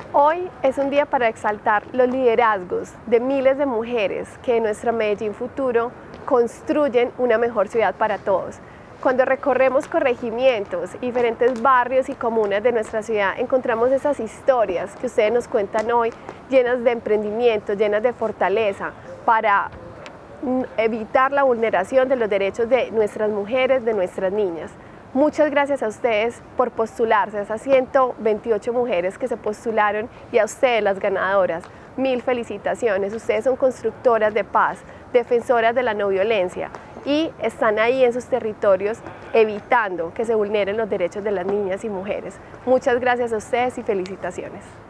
Hoy es un día para exaltar los liderazgos de miles de mujeres que en nuestra Medellín Futuro construyen una mejor ciudad para todos. Cuando recorremos corregimientos, diferentes barrios y comunas de nuestra ciudad, encontramos esas historias que ustedes nos cuentan hoy, llenas de emprendimiento, llenas de fortaleza, para evitar la vulneración de los derechos de nuestras mujeres, de nuestras niñas. Muchas gracias a ustedes por postularse, a esas 128 mujeres que se postularon y a ustedes, las ganadoras. Mil felicitaciones, ustedes son constructoras de paz, defensoras de la no violencia y están ahí en sus territorios evitando que se vulneren los derechos de las niñas y mujeres. Muchas gracias a ustedes y felicitaciones.